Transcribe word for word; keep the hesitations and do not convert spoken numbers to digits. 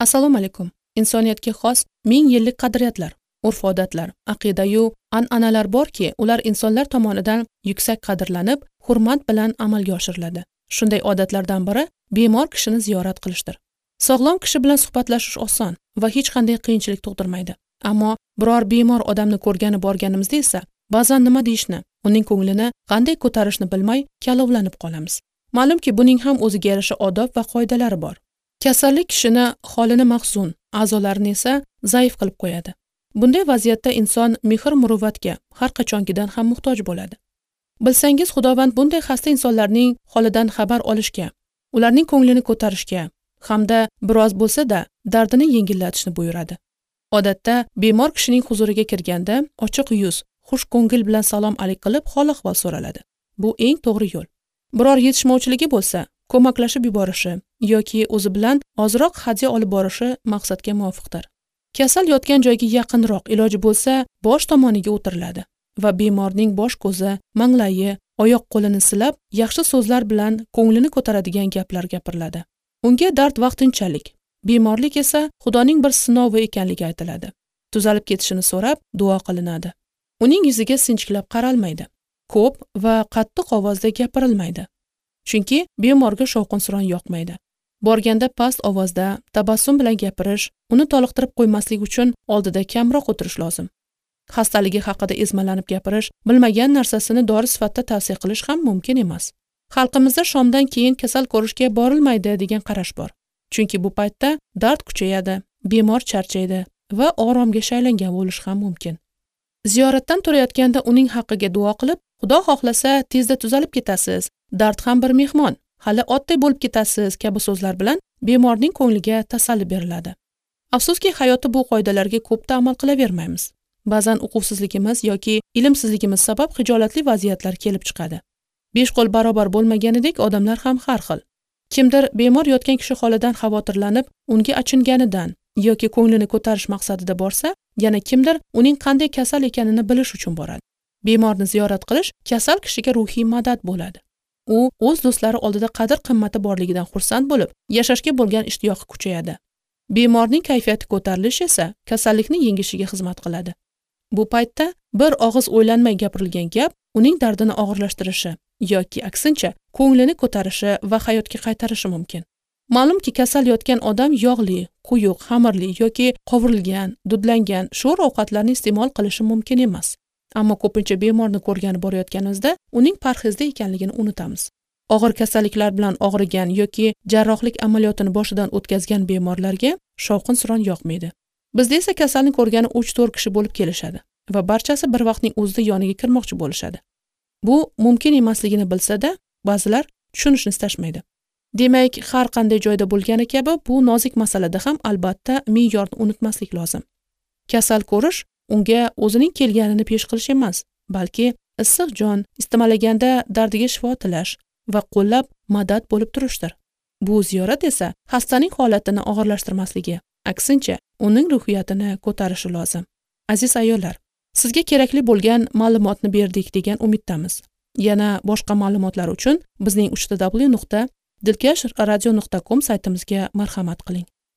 Assalomu alaykum. Insoniyatga xos ming yillik qadriyatlar, urf-odatlar, aqida-yu an'analar borki, ular insonlar tomonidan yuksak qadrlanib, hurmat bilan amalga oshiriladi. Shunday odatlardan biri bemor kishini ziyorat qilishdir. Sog'lom kishi bilan suhbatlashish oson va hech qanday qiyinchilik tug'dirmaydi. Ammo biror bemor odamni ko'rgani borganimizda esa ba'zan nima deyishni, uning ko'nglini qanday ko'tarishni bilmay kalovlanib qolamiz. Ma'lumki, buning ham o'ziga yarasha odob va qoidalari bor. Kasallik kishini holini mahzun, a'zolarini esa zaif qilib qo'yadi. Bunday vaziyatda inson mehr-muruvvatga har qachongidan ham muhtoj bo'ladi. Bilsangiz, Xudovand bunday xasta insonlarning holidan xabar olishga, ularning ko'nglini ko'tarishga hamda biroz bo'lsa-da dardini yengillatishni buyuradi. Odatda bemor kishining huzuriga kirganda ochiq yuz, xush ko'ngil bilan salom alik qilib hol-ahvol so'raladi. Bu eng to'g'ri yo'l. Biror yetishmovchiligi bo'lsa, ko'maklashib yuborishi yoki o'zi bilan ozroq hadya olib borishi maqsadga muvofiqdir. Kasal yotgan joyga yaqinroq, iloji bo'lsa, bosh tomoniga o'tiriladi va bemorning bosh ko'zi, manglayi, oyoq qo'lini silab, yaxshi so'zlar bilan ko'nglini ko'taradigan gaplar gapiriladi. Unga dard vaqtinchalik, bemorlik esa Xudoning bir sinovi ekanligi aytiladi. Tuzalib ketishini so'rab, duo qilinadi. Uning yuziga sinchiklab qaralmaydi. Ko'p va qattiq ovozda gapirilmaydi. Chunki bemorga shovqin-suron yoqmaydi. Borganda past ovozda, tabassum bilan gapirish, uni toliqtirib qo'ymaslik uchun oldida kamroq o'tirish lozim. Xastaligi haqida ezmalanib gapirish, bilmagan narsasini dori sifatida tavsiya qilish ham mumkin emas. Xalqimizda shomdan keyin kasal ko'rishga borilmaydi degan qarash bor. Chunki bu paytda dard kuchayadi, bemor charchaydi va oromga shaylangan bo'lishi ham mumkin. Ziyoratdan turayotganda uning haqqiga duo qilib, Xudo xohlasa tezda tuzalib ketasiz, dard ham bir mehmon, hali otday bo'lib ketasiz kabi so'zlar bilan bemorning ko'ngliga tasalli beriladi. Afsuski, hayotda bu qoidalarga ko'pda amal qilavermaymiz. Ba'zan uquvsizligimiz yoki ilmsizligimiz sabab hijolatli vaziyatlar kelib chiqadi. Besh qo'l barobar bo'lmaganidek odamlar ham har xil. Kimdir bemor yotgan kishi holidan xavotirlanib, unga achinganidan yoki ko'nglini ko'tarish maqsadida borsa, yana kimdir uning qanday kasal ekanini bilish uchun boradi. Bemorni ziyorat qilish kasal kishiga ruhiy madad bo'ladi. U o'z do'stlari oldida qadr-qimmati borligidan xursand bo'lib, yashashga bo'lgan ishtiyoqi kuchayadi. Bemorning kayfiyati ko'tarilishi esa kasallikni yengishiga xizmat qiladi. Bu paytda bir og'iz o'ylanmay gapirilgan gap uning dardini og'irlashtirishi yoki aksincha ko'nglini ko'tarishi va hayotga qaytarishi mumkin. Ma'lumki, kasal yotgan odam yog'li, quyuq, xamirli yoki qovurilgan, dudlangan sho'r ovqatlarni iste'mol qilishi mumkin emas. Ammo ko'pincha bemorni ko'rgani borayotganimizda uning parhezda ekanligini unutamiz. Og'ir kasalliklar bilan og'rigan yoki jarrohlik amaliyotini boshidan o'tkazgan bemorlarga shovqin-suron yoqmaydi. Bizda esa kasalni ko'rgani uch to'rt kishi bo'lib kelishadi va barchasi bir vaqtning o'zida yoniga kirmoqchi bo'lishadi. Bu mumkin emasligini bilsa-da, ba'zilar tushunishni istashmaydi. Demak, har qanday joyda bo'lgani kabi bu nozik masalada ham albatta me'yorni unutmaslik lozim. Kasal ko'rish unga o'zining kelganini pesh qilish emas, balki issiq jon, istamalaganda dardiga shifo tilash va qo'llab madad bo'lib turishdir. Bu ziyorat esa hastaning holatini og'irlashtirmasligi, aksincha uning ruhiyatini ko'tarishi lozim. Aziz ayollar, sizga kerakli bo'lgan ma'lumotni berdik degan umiddamiz. Yana boshqa ma'lumotlar uchun bizning uch w nuqta dilkash radio nuqta com saytimizga marhamat qiling.